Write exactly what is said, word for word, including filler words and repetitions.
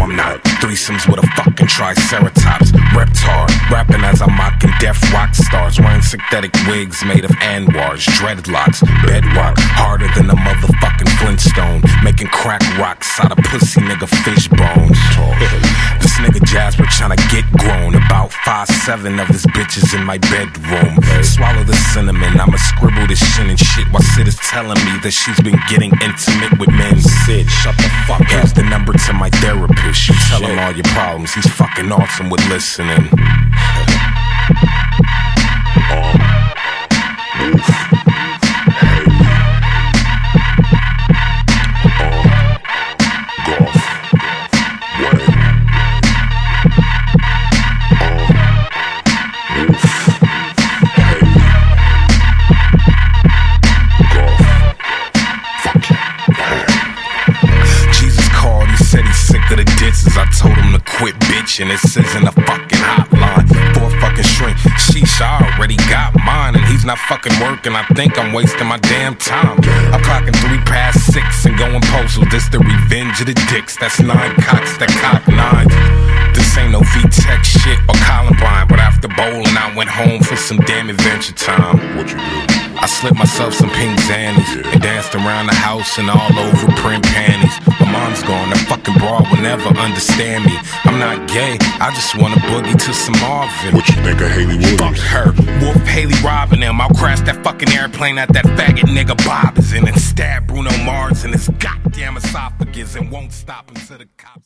I'm not. Threesomes with a fucking triceratops. Reptar, rapping as I'm mocking deaf rock stars. Wearing synthetic wigs made of Anwars. Dreadlocks, bedrock, harder than a motherfucking Flintstone. Making crack rocks out of pussy nigga fish bones. This nigga Jasper tryna get grown. About five seven of his bitches in my bedroom. Swallow the cinnamon, I'ma scribble this shit and shit while Sid is telling me that she's been getting intimate with men. Sid, shut the fuck up. Here's the number to my therapist. You tell him all your problems, he's fucking awesome with listening. I told him to quit bitching, this isn't a fucking hotline for a fucking shrink. Sheesh, I already got mine, and he's not fucking working. I think I'm wasting my damn time. I'm clocking three past six and going postal. This the revenge of the dicks. That's nine cocks that cock nines. This ain't no V-Tech shit or Columbine, but after bowling, I went home for some damn adventure time. What you do? I slipped myself some pink zannies yeah. and danced around the house in all over print panties. My mom's gone, that fucking broad will never understand me. I'm not gay, I just wanna boogie to some Marvin. What you think of Haley Williams? Fuck her, Wolf Haley robbing him. I'll crash that fucking airplane at that faggot nigga Bob is in and stab Bruno Mars in his goddamn esophagus and won't stop until the cops